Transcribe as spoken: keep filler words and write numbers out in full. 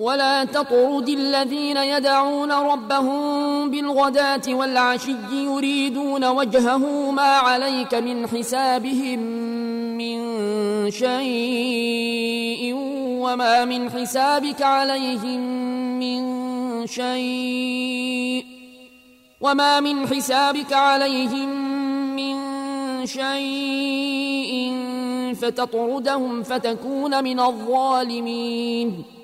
ولا تطرد الذين يدعون ربهم بالغداة والعشي يريدون وجهه ما عليك من حسابهم من شيء وما من حسابك عليهم من شيء وما من حسابك عليهم من شيء فتطردهم فتكون من الظالمين.